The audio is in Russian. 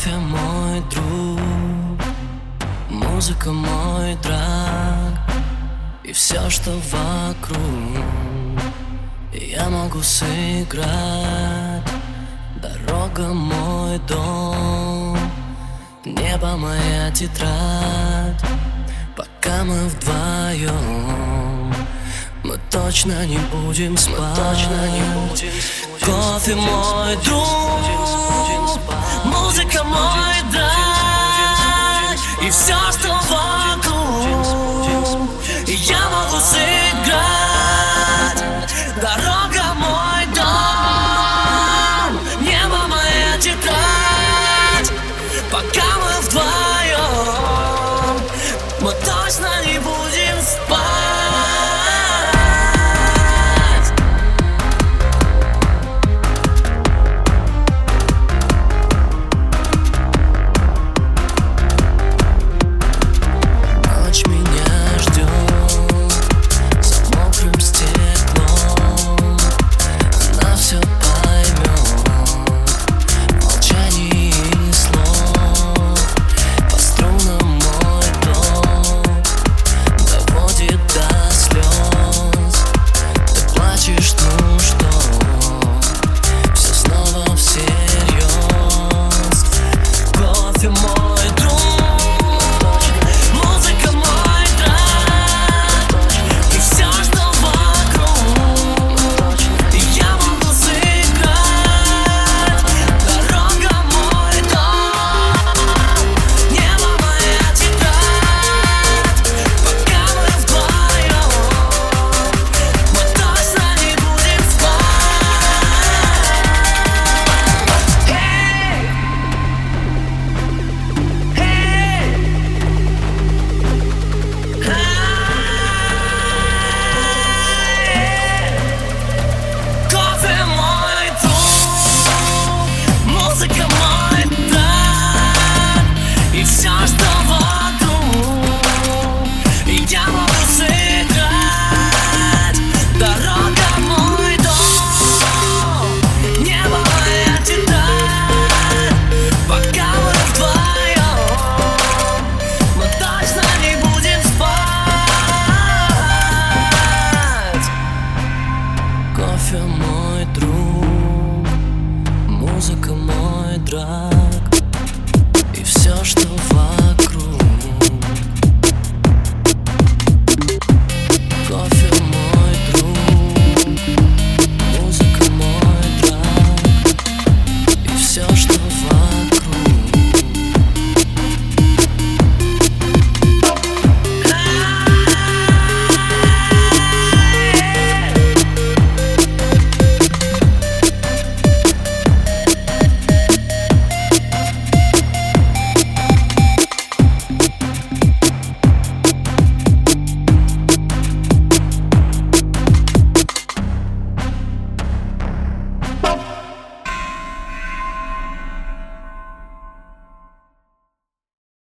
Кофе мой друг, музыка мой враг, и все, что вокруг, я могу сыграть. Дорога мой дом, небо моя тетрадь. Пока мы вдвоем, мы точно не будем спать. Кофе мой друг, музыка мой драйв, и все, что вокруг, я могу сыграть. Дорога мой дом, небо моя тетрадь. Пока мы вдвоем, мы точно не будем спать. Кофе мой друг, музыка мой драг, и все, что важно.